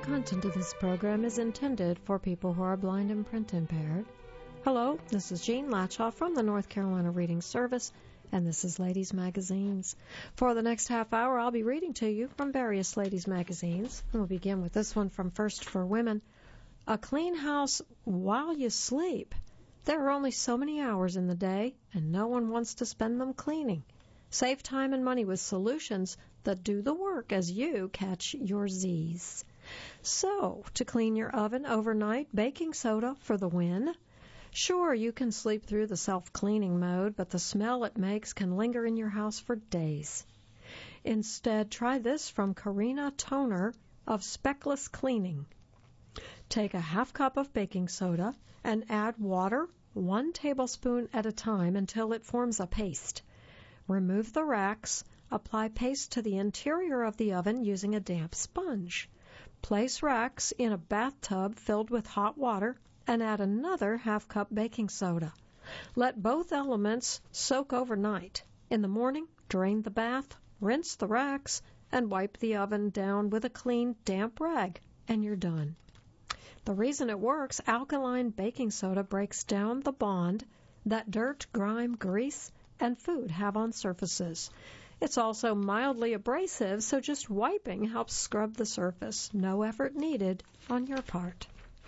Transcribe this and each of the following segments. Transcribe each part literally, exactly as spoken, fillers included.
content of this program is intended for people who are blind and print impaired. Hello, this is Jean Latchaw from the North Carolina Reading Service, and this is Ladies Magazines. For the next half hour, I'll be reading to you from various ladies' magazines. And we'll begin with this one from First for Women. A clean house while you sleep. There are only so many hours in the day, and no one wants to spend them cleaning. Save time and money with solutions that do the work as you catch your Z's. So, to clean your oven overnight, baking soda for the win. Sure, you can sleep through the self-cleaning mode, but the smell it makes can linger in your house for days. Instead, try this from Karina Toner of Speckless Cleaning. Take a half cup of baking soda and add water one tablespoon at a time until it forms a paste. Remove the racks. Apply paste to the interior of the oven using a damp sponge. Place racks in a bathtub filled with hot water and add another half cup baking soda. Let both elements soak overnight. In the morning, drain the bath, rinse the racks, and wipe the oven down with a clean, damp rag, and you're done. The reason it works, alkaline baking soda breaks down the bond that dirt, grime, grease, and food have on surfaces. It's also mildly abrasive, so just wiping helps scrub the surface. No effort needed on your part.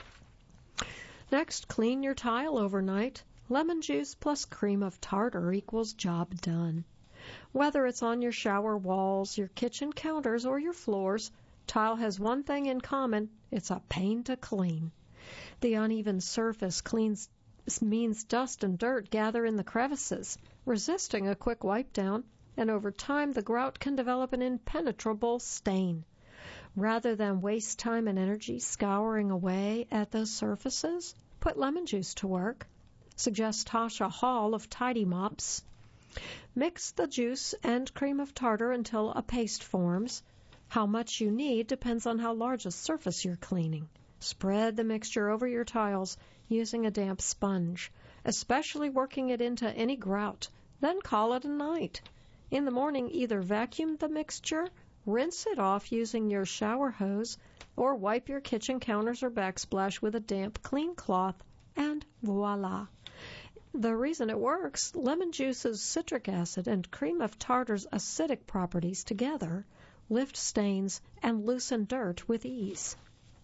Next, clean your tile overnight. Lemon juice plus cream of tartar equals job done. Whether it's on your shower walls, your kitchen counters, or your floors, tile has one thing in common. It's a pain to clean. The uneven surface cleans means dust and dirt gather in the crevices, resisting a quick wipe down, and over time the grout can develop an impenetrable stain. Rather than waste time and energy scouring away at those surfaces, put lemon juice to work. Suggests Tasha Hall of Tidy Mops. Mix the juice and cream of tartar until a paste forms. How much you need depends on how large a surface you're cleaning. Spread the mixture over your tiles using a damp sponge, especially working it into any grout. Then call it a night. In the morning, either vacuum the mixture, rinse it off using your shower hose, or wipe your kitchen counters or backsplash with a damp, clean cloth, and voila. The reason it works, lemon juice's citric acid and cream of tartar's acidic properties together lift stains and loosen dirt with ease.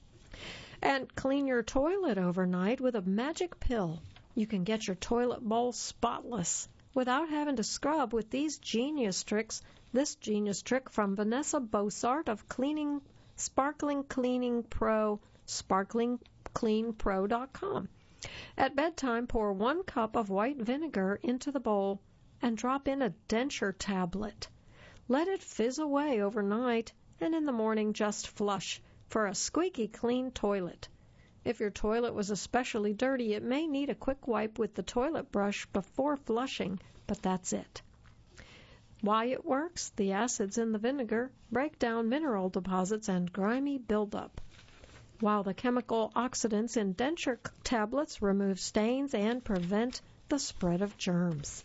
And clean your toilet overnight with a magic pill. You can get your toilet bowl spotless without having to scrub with these genius tricks. This genius trick from Vanessa Bossart of Cleaning Sparkling Cleaning Pro, sparkling clean pro dot com. At bedtime, pour one cup of white vinegar into the bowl and drop in a denture tablet. Let it fizz away overnight, and in the morning just flush for a squeaky clean toilet. If your toilet was especially dirty, it may need a quick wipe with the toilet brush before flushing, but that's it. Why it works? The acids in the vinegar break down mineral deposits and grimy buildup, while the chemical oxidants in denture tablets remove stains and prevent the spread of germs.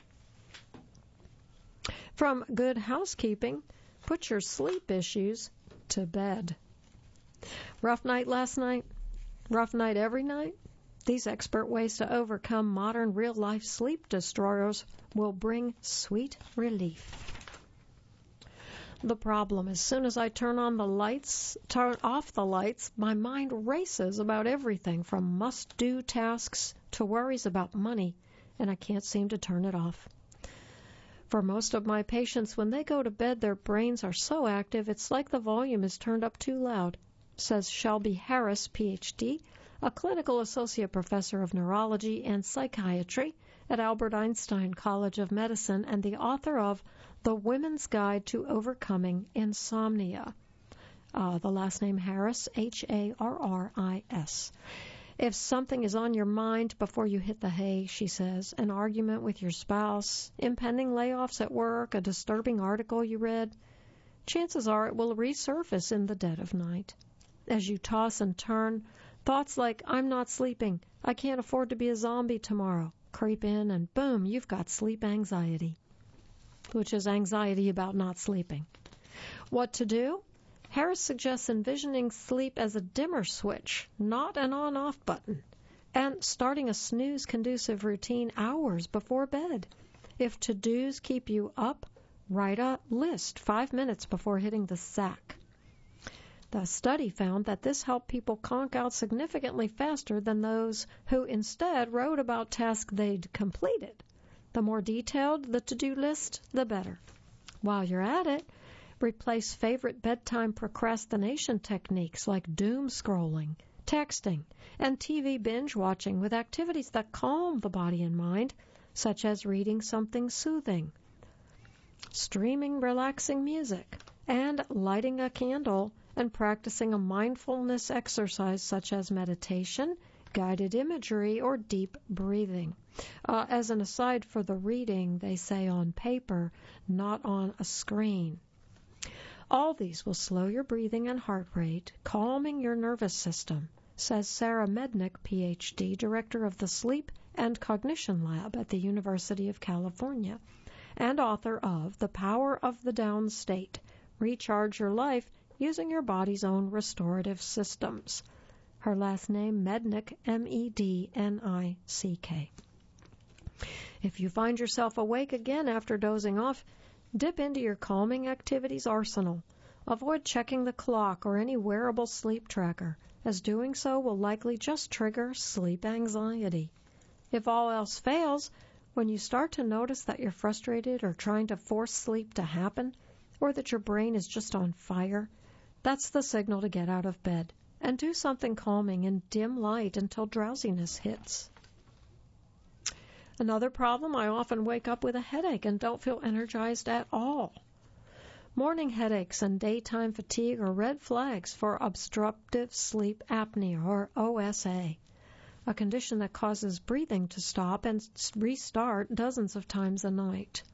From Good Housekeeping, put your sleep issues to bed. Rough night last night? Rough night every night? These expert ways to overcome modern real-life sleep destroyers will bring sweet relief. The problem, as soon as I turn on the lights, turn off the lights, my mind races about everything from must-do tasks to worries about money, and I can't seem to turn it off. For most of my patients, when they go to bed, their brains are so active it's like the volume is turned up too loud, says Shelby Harris, P H D, a clinical associate professor of neurology and psychiatry at Albert Einstein College of Medicine and the author of The Women's Guide to Overcoming Insomnia. Uh, the last name Harris, H A R R I S. If something is on your mind before you hit the hay, she says, an argument with your spouse, impending layoffs at work, a disturbing article you read, chances are it will resurface in the dead of night. As you toss and turn, thoughts like, I'm not sleeping, I can't afford to be a zombie tomorrow, creep in, and boom, you've got sleep anxiety, which is anxiety about not sleeping. What to do? Harris suggests envisioning sleep as a dimmer switch, not an on-off button, and starting a snooze-conducive routine hours before bed. If to-dos keep you up, write a list five minutes before hitting the sack. The study found that this helped people conk out significantly faster than those who instead wrote about tasks they'd completed. The more detailed the to-do list, the better. While you're at it, replace favorite bedtime procrastination techniques like doom scrolling, texting, and T V binge watching with activities that calm the body and mind, such as reading something soothing, streaming relaxing music, and lighting a candle and practicing a mindfulness exercise such as meditation, guided imagery, or deep breathing. Uh, as an aside for the reading, they say on paper, not on a screen. All these will slow your breathing and heart rate, calming your nervous system, says Sarah Mednick, P H D, director of the Sleep and Cognition Lab at the University of California, and author of The Power of the Down State, Recharge Your Life Using Your Body's Own Restorative Systems. Her last name, Mednick, M E D N I C K. If you find yourself awake again after dozing off, dip into your calming activities arsenal. Avoid checking the clock or any wearable sleep tracker, as doing so will likely just trigger sleep anxiety. If all else fails, when you start to notice that you're frustrated or trying to force sleep to happen, or that your brain is just on fire, that's the signal to get out of bed and do something calming in dim light until drowsiness hits. Another problem, I often wake up with a headache and don't feel energized at all. Morning headaches and daytime fatigue are red flags for obstructive sleep apnea, or O S A, a condition that causes breathing to stop and restart dozens of times a night.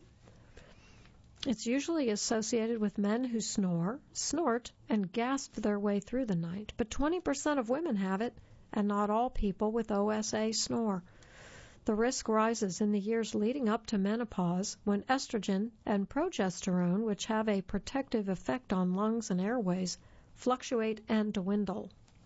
It's usually associated with men who snore, snort, and gasp their way through the night, but twenty percent of women have it, and not all people with O S A snore. The risk rises in the years leading up to menopause when estrogen and progesterone, which have a protective effect on lungs and airways, fluctuate and dwindle.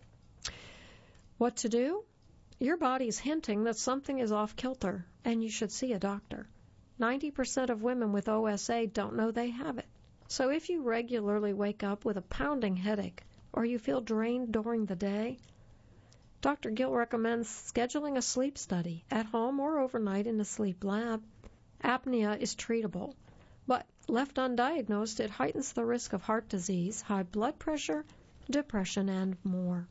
What to do? Your body's hinting that something is off kilter, and you should see a doctor. ninety percent of women with O S A don't know they have it. So if you regularly wake up with a pounding headache or you feel drained during the day, Doctor Gill recommends scheduling a sleep study at home or overnight in a sleep lab. Apnea is treatable, but left undiagnosed, it heightens the risk of heart disease, high blood pressure, depression, and more.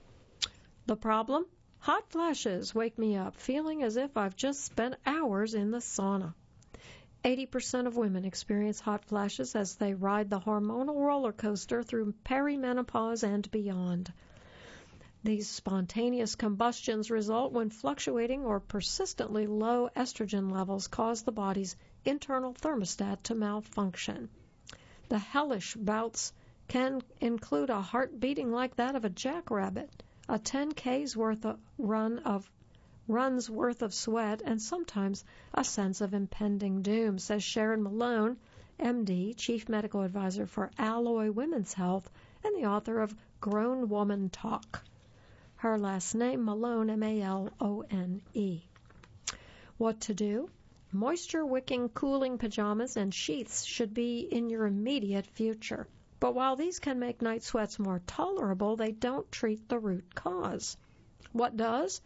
The problem? Hot flashes wake me up feeling as if I've just spent hours in the sauna. eighty percent of women experience hot flashes as they ride the hormonal roller coaster through perimenopause and beyond. These spontaneous combustions result when fluctuating or persistently low estrogen levels cause the body's internal thermostat to malfunction. The hellish bouts can include a heart beating like that of a jackrabbit, a ten K's worth of run of runs worth of sweat, and sometimes a sense of impending doom, says Sharon Malone, M D, Chief Medical Advisor for Alloy Women's Health and the author of Grown Woman Talk. Her last name, Malone, M A L O N E. What to do? Moisture-wicking cooling pajamas and sheaths should be in your immediate future. But while these can make night sweats more tolerable, they don't treat the root cause. What does?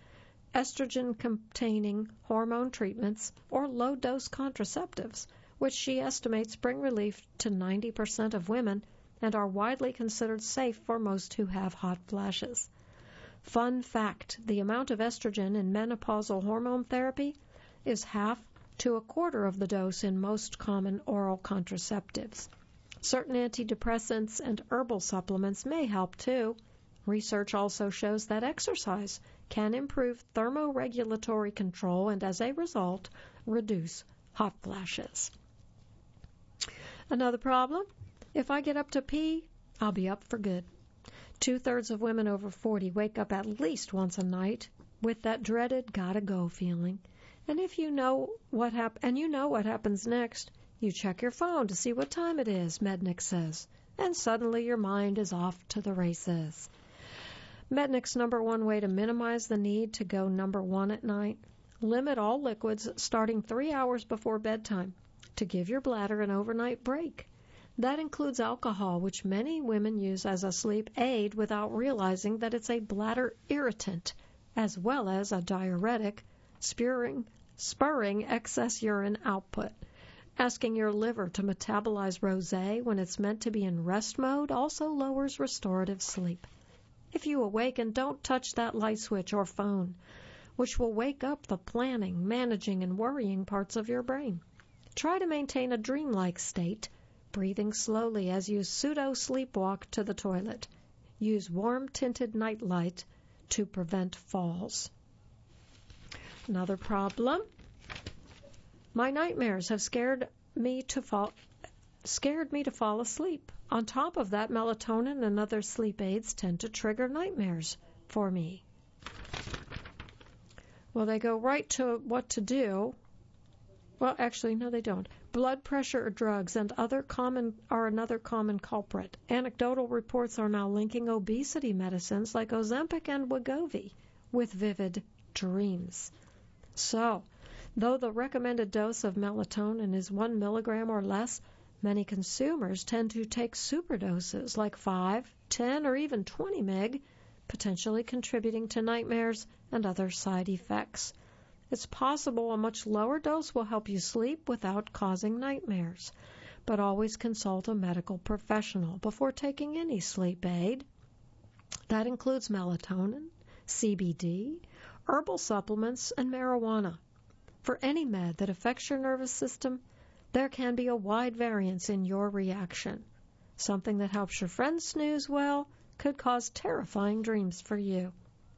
Estrogen-containing hormone treatments or low-dose contraceptives, which she estimates bring relief to ninety percent of women and are widely considered safe for most who have hot flashes. Fun fact, the amount of estrogen in menopausal hormone therapy is half to a quarter of the dose in most common oral contraceptives. Certain antidepressants and herbal supplements may help too. Research also shows that exercise can improve thermoregulatory control and, as a result, reduce hot flashes. Another problem? If I get up to pee, I'll be up for good. Two-thirds of women over forty wake up at least once a night with that dreaded gotta-go feeling. And if you know what hap- and you know what happens next, you check your phone to see what time it is, Mednick says. and suddenly your mind is off to the races. Mednick's number one way to minimize the need to go number one at night: limit all liquids starting three hours before bedtime to give your bladder an overnight break. That includes alcohol, which many women use as a sleep aid without realizing that it's a bladder irritant, as well as a diuretic, spurring, spurring excess urine output. Asking your liver to metabolize rosé when it's meant to be in rest mode also lowers restorative sleep. If you awaken, don't touch that light switch or phone, which will wake up the planning, managing, and worrying parts of your brain. Try to maintain a dreamlike state, breathing slowly as you pseudo-sleepwalk to the toilet. Use warm-tinted night light to prevent falls. Another problem: my nightmares have scared me to fall scared me to fall asleep. On top of that, melatonin and other sleep aids tend to trigger nightmares for me. Well, they go right to what to do. Well, actually, no, they don't. Blood pressure drugs and other common are another common culprit. Anecdotal reports are now linking obesity medicines like Ozempic and Wegovy with vivid dreams. So, though the recommended dose of melatonin is one milligram or less, many consumers tend to take superdoses like five, ten, or even twenty meg, potentially contributing to nightmares and other side effects. It's possible a much lower dose will help you sleep without causing nightmares, but always consult a medical professional before taking any sleep aid. That includes melatonin, C B D, herbal supplements, and marijuana. For any med that affects your nervous system, there can be a wide variance in your reaction. Something that helps your friend snooze well could cause terrifying dreams for you.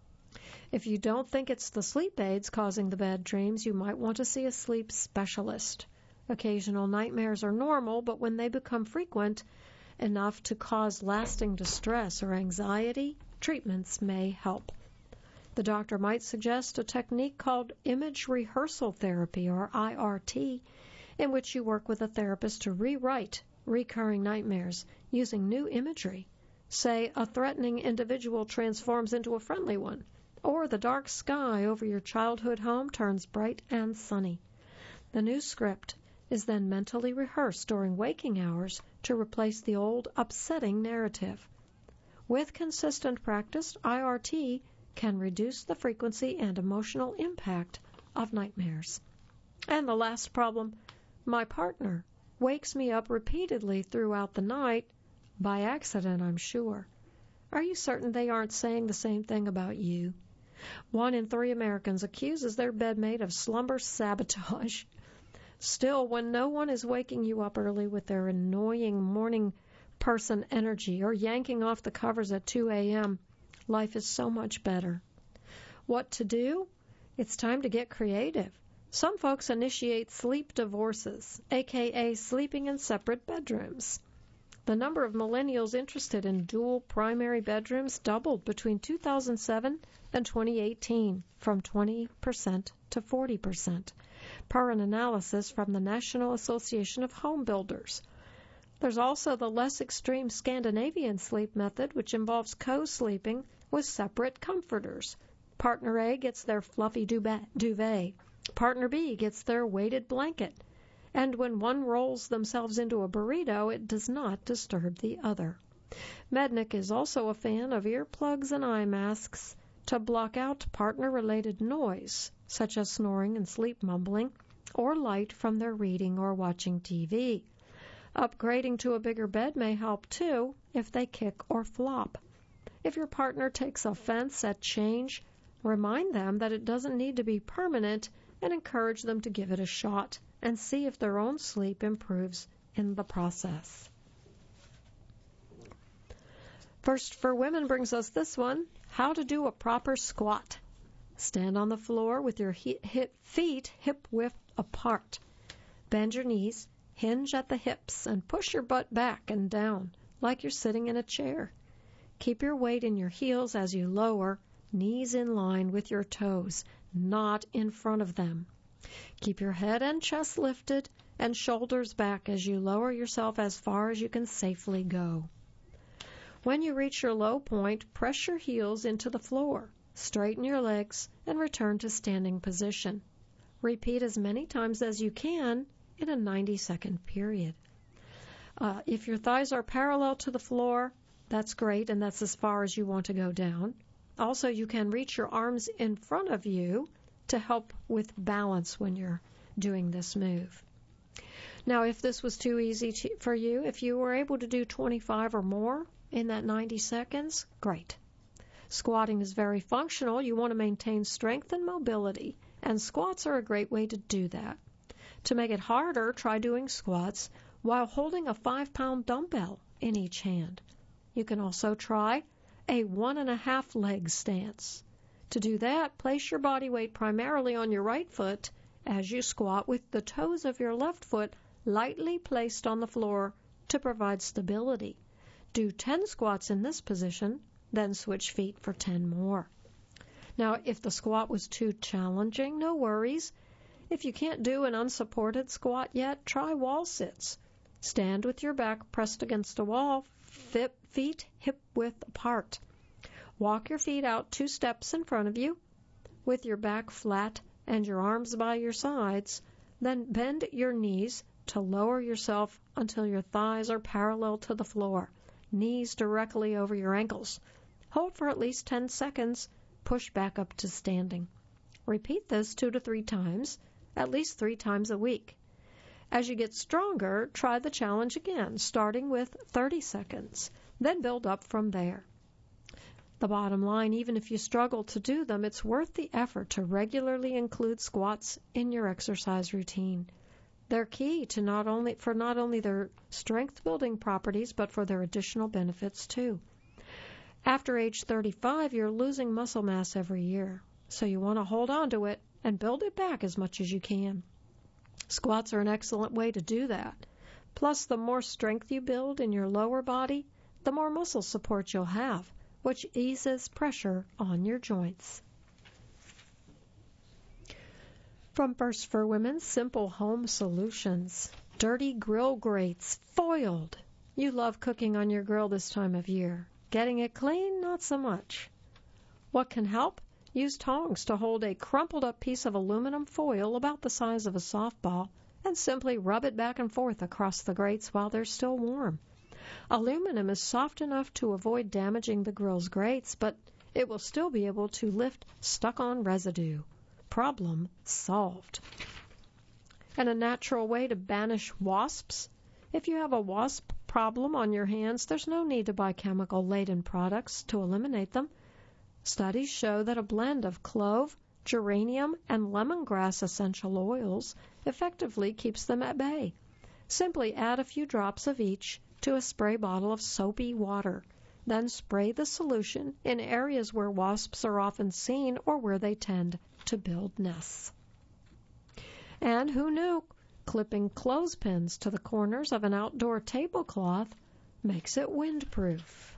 If you don't think it's the sleep aids causing the bad dreams, you might want to see a sleep specialist. Occasional nightmares are normal, but when they become frequent enough to cause lasting distress or anxiety, treatments may help. The doctor might suggest a technique called image rehearsal therapy, or I R T, in which you work with a therapist to rewrite recurring nightmares using new imagery. Say, a threatening individual transforms into a friendly one, or the dark sky over your childhood home turns bright and sunny. The new script is then mentally rehearsed during waking hours to replace the old, upsetting narrative. With consistent practice, I R T can reduce the frequency and emotional impact of nightmares. And the last problem: my partner wakes me up repeatedly throughout the night, by accident, I'm sure. Are you certain they aren't saying the same thing about you? One in three Americans accuses their bedmate of slumber sabotage. Still, when no one is waking you up early with their annoying morning person energy or yanking off the covers at two a.m., life is so much better. What to do? It's time to get creative. Some folks initiate sleep divorces, aka sleeping in separate bedrooms. The number of millennials interested in dual primary bedrooms doubled between two thousand seven and twenty eighteen, from twenty percent to forty percent, per an analysis from the National Association of Home Builders. There's also the less extreme Scandinavian sleep method, which involves co-sleeping with separate comforters. Partner A gets their fluffy duvet. Partner B gets their weighted blanket. And when one rolls themselves into a burrito, it does not disturb the other. Mednick is also a fan of earplugs and eye masks to block out partner-related noise, such as snoring and sleep mumbling, or light from their reading or watching T V. Upgrading to a bigger bed may help, too, if they kick or flop. If your partner takes offense at change, remind them that it doesn't need to be permanent and encourage them to give it a shot and see if their own sleep improves in the process. First for Women brings us this one: how to do a proper squat. Stand on the floor with your hip, feet hip-width apart. Bend your knees, hinge at the hips, and push your butt back and down like you're sitting in a chair. Keep your weight in your heels as you lower, knees in line with your toes, not in front of them. Keep your head and chest lifted and shoulders back as you lower yourself as far as you can safely go. When you reach your low point, press your heels into the floor, straighten your legs, and return to standing position. Repeat as many times as you can in a ninety-second period. Uh, if your thighs are parallel to the floor, that's great, and that's as far as you want to go down. Also, you can reach your arms in front of you to help with balance when you're doing this move. Now, if this was too easy to, for you, if you were able to do twenty-five or more in that ninety seconds, great. Squatting is very functional. You want to maintain strength and mobility, and squats are a great way to do that. To make it harder, try doing squats while holding a five-pound dumbbell in each hand. You can also try a one-and-a-half leg stance. To do that, place your body weight primarily on your right foot as you squat with the toes of your left foot lightly placed on the floor to provide stability. Do ten squats in this position, then switch feet for ten more. Now, if the squat was too challenging, no worries. If you can't do an unsupported squat yet, try wall sits. Stand with your back pressed against a wall, feet hip-width apart. Walk your feet out two steps in front of you with your back flat and your arms by your sides. Then bend your knees to lower yourself until your thighs are parallel to the floor, knees directly over your ankles. Hold for at least ten seconds. Push back up to standing. Repeat this two to three times, at least three times a week. As you get stronger, try the challenge again, starting with thirty seconds, then build up from there. The bottom line, even if you struggle to do them, it's worth the effort to regularly include squats in your exercise routine. They're key to not only for not only their strength-building properties, but for their additional benefits too. After age thirty-five, you're losing muscle mass every year, so you want to hold on to it and build it back as much as you can. Squats are an excellent way to do that. Plus, the more strength you build in your lower body, the more muscle support you'll have, which eases pressure on your joints. From First for Women, Simple Home Solutions. Dirty grill grates, foiled. You love cooking on your grill this time of year. Getting it clean, not so much. What can help? Use tongs to hold a crumpled up piece of aluminum foil about the size of a softball and simply rub it back and forth across the grates while they're still warm. Aluminum is soft enough to avoid damaging the grill's grates, but it will still be able to lift stuck-on residue. Problem solved. And a natural way to banish wasps. If you have a wasp problem on your hands, there's no need to buy chemical-laden products to eliminate them. Studies show that a blend of clove, geranium, and lemongrass essential oils effectively keeps them at bay. Simply add a few drops of each to a spray bottle of soapy water. Then spray the solution in areas where wasps are often seen or where they tend to build nests. And who knew? Clipping clothespins to the corners of an outdoor tablecloth makes it windproof.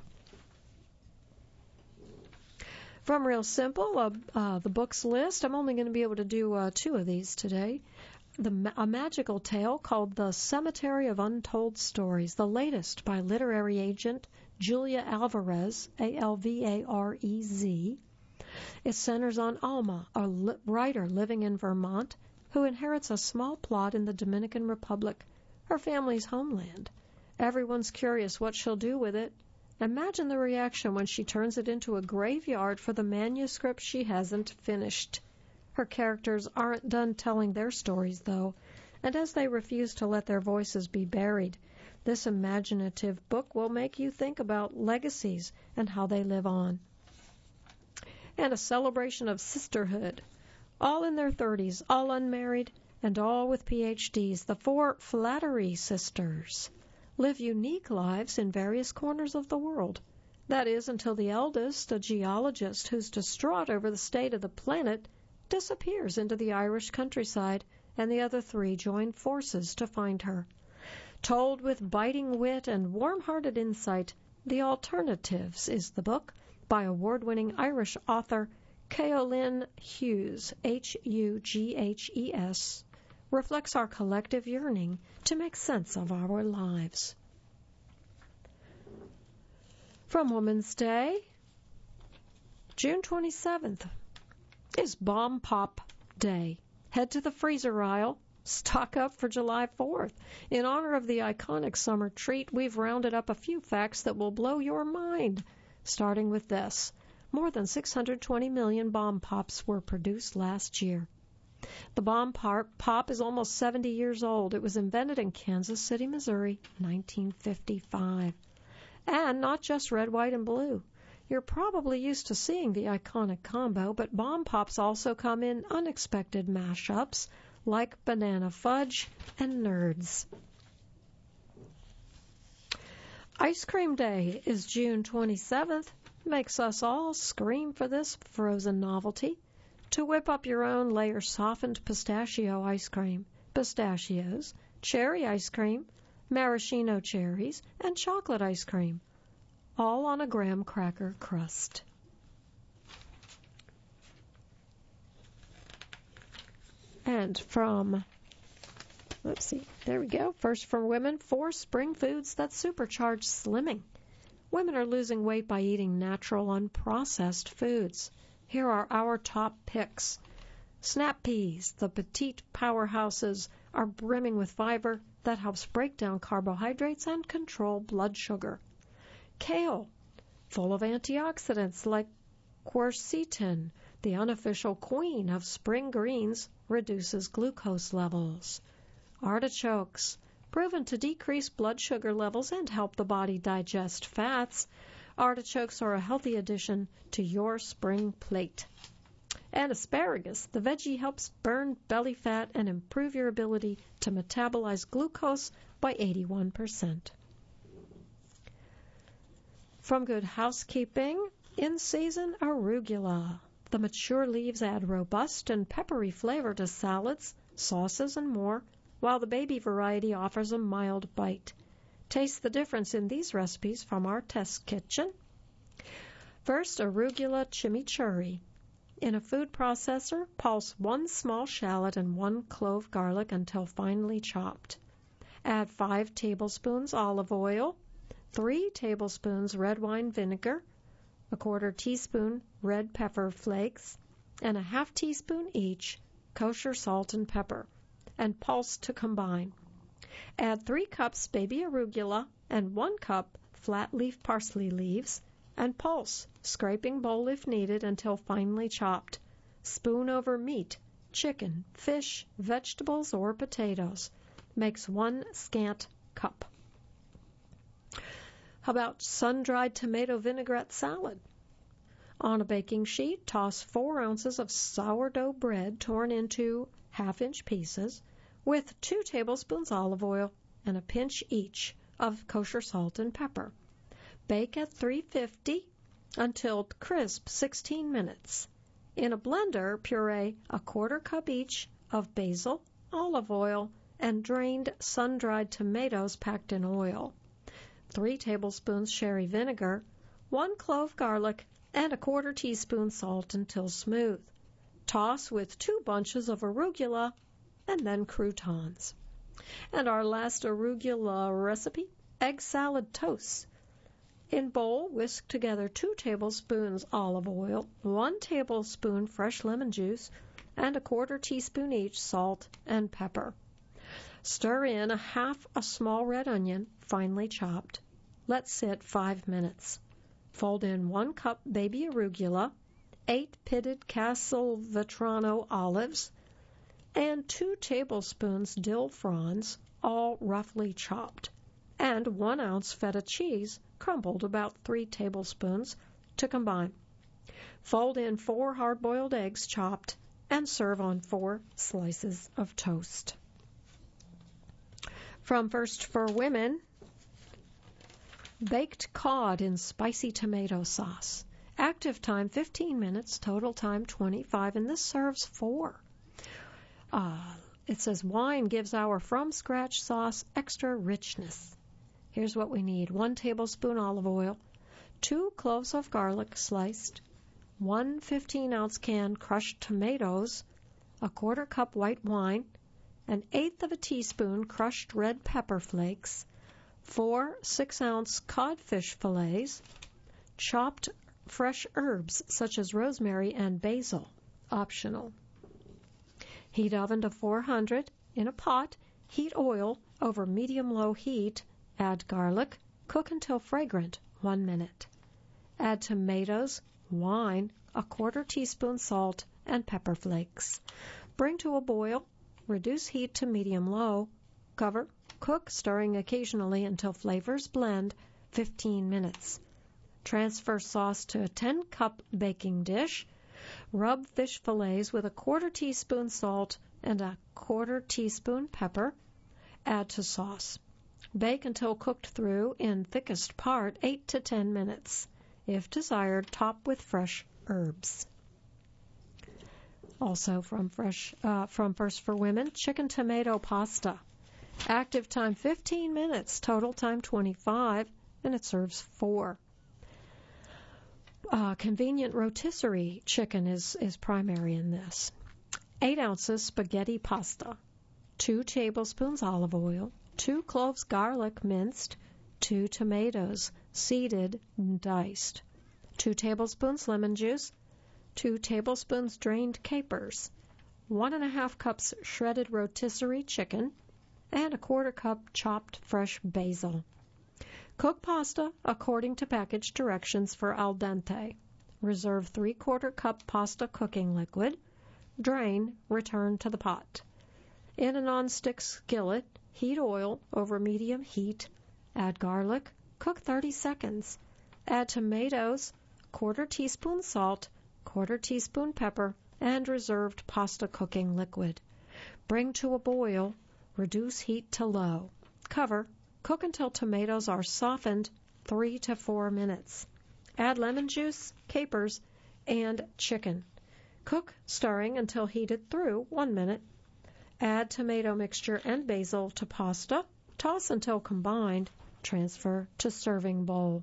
From Real Simple, uh, uh, the books list, I'm only going to be able to do uh, two of these today. The, a magical tale called The Cemetery of Untold Stories, the latest by literary agent Julia Alvarez, A L V A R E Z. It centers on Alma, a li- writer living in Vermont who inherits a small plot in the Dominican Republic, her family's homeland. Everyone's curious what she'll do with it. Imagine the reaction when she turns it into a graveyard for the manuscript she hasn't finished. Her characters aren't done telling their stories, though, and as they refuse to let their voices be buried, this imaginative book will make you think about legacies and how they live on. And a celebration of sisterhood. All in their thirties, all unmarried, and all with P H Ds, the four Flattery sisters live unique lives in various corners of the world. That is, until the eldest, a geologist who's distraught over the state of the planet, disappears into the Irish countryside, and the other three join forces to find her. Told with biting wit and warm-hearted insight, The Alternatives is the book by award-winning Irish author Caolin Hughes, H U G H E S, reflects our collective yearning to make sense of our lives. From Women's Day, June twenty-seventh, is Bomb Pop Day. Head to the freezer aisle, stock up for July fourth. In honor of the iconic summer treat, we've rounded up a few facts that will blow your mind, starting with this. More than six hundred twenty million bomb pops were produced last year. The bomb pop is almost seventy years old. It was invented in Kansas City, Missouri, nineteen fifty-five. And not just red, white, and blue. You're probably used to seeing the iconic combo, but bomb pops also come in unexpected mashups like banana fudge and nerds. Ice Cream Day is June twenty-seventh. Makes us all scream for this frozen novelty. To whip up your own, layer softened pistachio ice cream, pistachios, cherry ice cream, maraschino cherries, and chocolate ice cream, all on a graham cracker crust. And from, let's see, there we go. First from women, four spring foods that supercharge slimming. Women are losing weight by eating natural, unprocessed foods. Here are our top picks. Snap peas, the petite powerhouses, are brimming with fiber that helps break down carbohydrates and control blood sugar. Kale, full of antioxidants like quercetin, the unofficial queen of spring greens, reduces glucose levels. Artichokes, proven to decrease blood sugar levels and help the body digest fats. Artichokes are a healthy addition to your spring plate. And asparagus, the veggie helps burn belly fat and improve your ability to metabolize glucose by eighty-one percent. From Good Housekeeping, in-season arugula. The mature leaves add robust and peppery flavor to salads, sauces, and more, while the baby variety offers a mild bite. Taste the difference in these recipes from our test kitchen. First, arugula chimichurri. In a food processor, pulse one small shallot and one clove garlic until finely chopped. Add five tablespoons olive oil, three tablespoons red wine vinegar, a quarter teaspoon red pepper flakes, and a half teaspoon each kosher salt and pepper, and pulse to combine. Add three cups baby arugula and one cup flat leaf parsley leaves, and pulse, scraping bowl if needed until finely chopped. Spoon over meat, chicken, fish, vegetables, or potatoes. Makes one scant cup. How about sun-dried tomato vinaigrette salad? On a baking sheet, toss four ounces of sourdough bread torn into half-inch pieces with two tablespoons olive oil and a pinch each of kosher salt and pepper. Bake at three fifty until crisp sixteen minutes. In a blender, puree a quarter cup each of basil, olive oil, and drained sun-dried tomatoes packed in oil, three tablespoons sherry vinegar, one clove garlic, and a quarter teaspoon salt until smooth. Toss with two bunches of arugula and then croutons. And our last arugula recipe, egg salad toast. In bowl, whisk together two tablespoons olive oil, one tablespoon fresh lemon juice, and a quarter teaspoon each salt and pepper. Stir in a half a small red onion, finely chopped. Let sit five minutes. Fold in one cup baby arugula, eight pitted Castelvetrano olives, and two tablespoons dill fronds, all roughly chopped, and one ounce feta cheese, crumbled about three tablespoons, to combine. Fold in four hard-boiled eggs chopped, and serve on four slices of toast. From First for Women, baked cod in spicy tomato sauce. Active time fifteen minutes, total time twenty-five, and this serves four. Uh, it says wine gives our from-scratch sauce extra richness. Here's what we need. One tablespoon olive oil, two cloves of garlic sliced, one fifteen-ounce can crushed tomatoes, a quarter cup white wine, an eighth of a teaspoon crushed red pepper flakes, four six-ounce codfish fillets, chopped fresh herbs such as rosemary and basil, optional. Heat oven to four hundred. In a pot, heat oil over medium-low heat. Add garlic. Cook until fragrant, one minute. Add tomatoes, wine, a quarter teaspoon salt, and pepper flakes. Bring to a boil. Reduce heat to medium-low. Cover. Cook, stirring occasionally until flavors blend, fifteen minutes. Transfer sauce to a ten-cup baking dish. Rub fish fillets with a quarter teaspoon salt and a quarter teaspoon pepper. Add to sauce. Bake until cooked through in thickest part, eight to ten minutes. If desired, top with fresh herbs. Also from fresh uh, from First for Women, chicken tomato pasta. Active time fifteen minutes, total time twenty-five, and it serves four. Uh, convenient rotisserie chicken is, is primary in this. Eight ounces spaghetti pasta, two tablespoons olive oil, two cloves garlic minced, two tomatoes seeded and diced, two tablespoons lemon juice, two tablespoons drained capers, one and a half cups shredded rotisserie chicken, and a quarter cup chopped fresh basil. Cook pasta according to package directions for al dente. Reserve three-quarter cup pasta cooking liquid. Drain, return to the pot. In a nonstick skillet, heat oil over medium heat. Add garlic. Cook thirty seconds. Add tomatoes, quarter teaspoon salt, quarter teaspoon pepper, and reserved pasta cooking liquid. Bring to a boil. Reduce heat to low. Cover. Cook until tomatoes are softened, three to four minutes. Add lemon juice, capers, and chicken. Cook, stirring until heated through, one minute. Add tomato mixture and basil to pasta. Toss until combined. Transfer to serving bowl.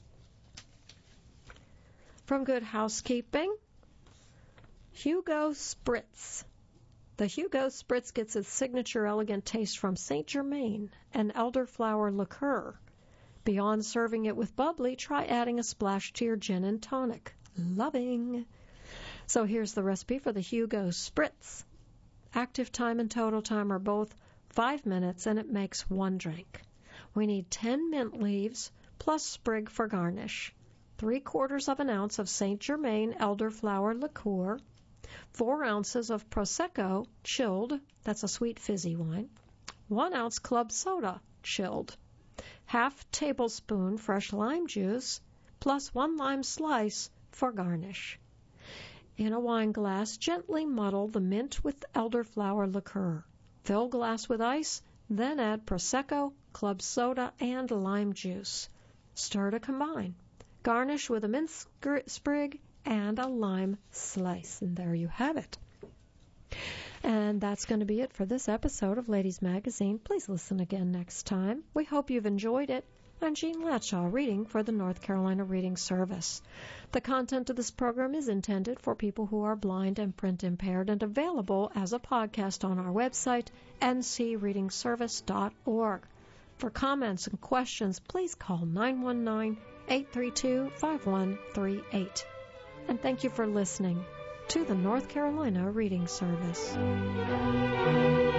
From Good Housekeeping, Hugo Spritz. The Hugo Spritz gets its signature elegant taste from Saint Germain, an elderflower liqueur. Beyond serving it with bubbly, try adding a splash to your gin and tonic. Loving. So here's the recipe for the Hugo Spritz. Active time and total time are both five minutes, and it makes one drink. We need ten mint leaves plus sprig for garnish, three quarters of an ounce of Saint Germain elderflower liqueur, four ounces of Prosecco chilled, that's a sweet fizzy wine, one ounce club soda chilled, half tablespoon fresh lime juice, plus one lime slice for garnish. In a wine glass, gently muddle the mint with elderflower liqueur. Fill glass with ice, then add Prosecco, club soda, and lime juice. Stir to combine. Garnish with a mint sprig and a lime slice. And there you have it. And that's going to be it for this episode of Ladies Magazine. Please listen again next time. We hope you've enjoyed it. I'm Jean Latshaw, reading for the North Carolina Reading Service. The content of this program is intended for people who are blind and print impaired and available as a podcast on our website, n c reading service dot org. For comments and questions, please call nine one nine, eight three two, five one three eight. And thank you for listening to the North Carolina Reading Service.